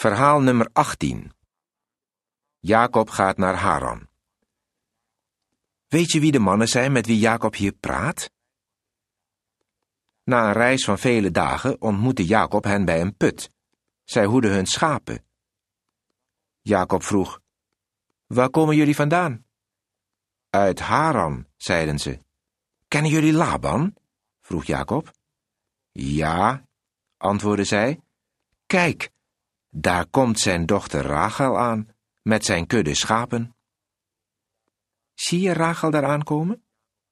Verhaal nummer 18. Jacob gaat naar Haran. Weet je wie de mannen zijn met wie Jacob hier praat? Na een reis van vele dagen ontmoette Jacob hen bij een put. Zij hoedden hun schapen. Jacob vroeg: waar komen jullie vandaan? Uit Haran, zeiden ze. Kennen jullie Laban? Vroeg Jacob. Ja, antwoordde zij. Kijk, daar komt zijn dochter Rachel aan, met zijn kudde schapen. Zie je Rachel daar aankomen?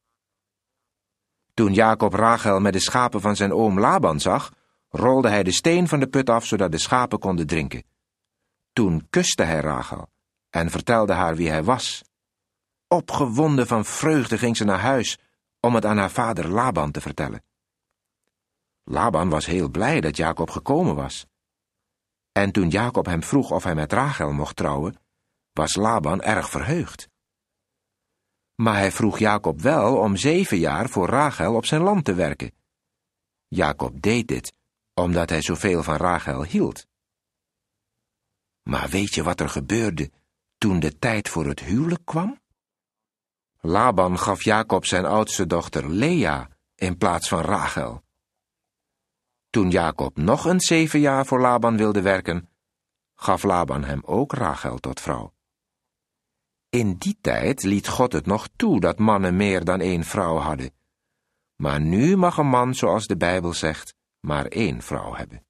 Toen Jacob Rachel met de schapen van zijn oom Laban zag, rolde hij de steen van de put af, zodat de schapen konden drinken. Toen kuste hij Rachel en vertelde haar wie hij was. Opgewonden van vreugde ging ze naar huis om het aan haar vader Laban te vertellen. Laban was heel blij dat Jacob gekomen was. En toen Jacob hem vroeg of hij met Rachel mocht trouwen, was Laban erg verheugd. Maar hij vroeg Jacob wel om 7 jaar voor Rachel op zijn land te werken. Jacob deed dit omdat hij zoveel van Rachel hield. Maar weet je wat er gebeurde toen de tijd voor het huwelijk kwam? Laban gaf Jacob zijn oudste dochter Lea in plaats van Rachel. Toen Jacob nog eens 7 jaar voor Laban wilde werken, gaf Laban hem ook Rachel tot vrouw. In die tijd liet God het nog toe dat mannen meer dan 1 vrouw hadden. Maar nu mag een man, zoals de Bijbel zegt, maar 1 vrouw hebben.